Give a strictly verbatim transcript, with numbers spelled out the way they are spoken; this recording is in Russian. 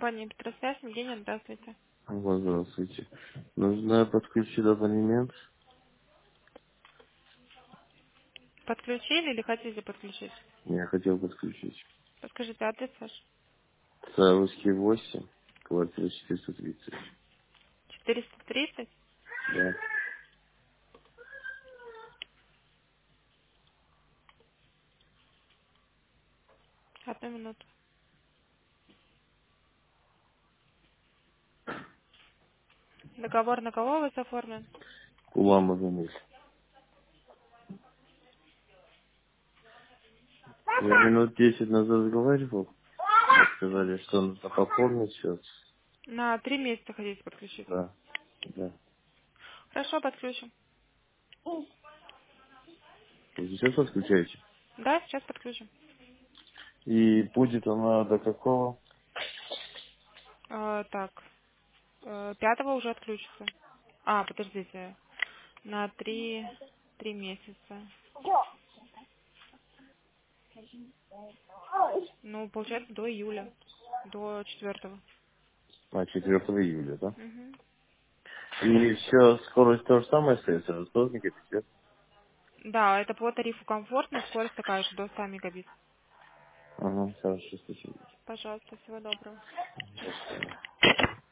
компания Петросвязь. Евгения, здравствуйте. Вот, здравствуйте. Нужно подключить абонемент. Подключили или хотите подключить? Я хотел подключить. Подскажите адрес ваш. Саровский восемь, квартира четыреста тридцать. четыреста тридцать. Да. Одну минуту. Договор на кого у вас оформлен? Улама Замиль. Я минут десять назад разговаривал. Мне сказали, что нужно пополнить счет. На три месяца хотите подключить? Да. Да. Хорошо, подключим. Вы сейчас подключаете? Да, сейчас подключим. И будет она до какого? Э, так, э, пятого уже отключится. А, подождите. На три, три месяца. Ну, получается, до июля. До четвертого. А, четвертого июля, да? Угу. И все, скорость то же самое остается, скорость не кипит. Да, это по тарифу комфортно, скорость такая же, до ста мегабит. Ага, хорошо, спасибо. Пожалуйста, всего доброго.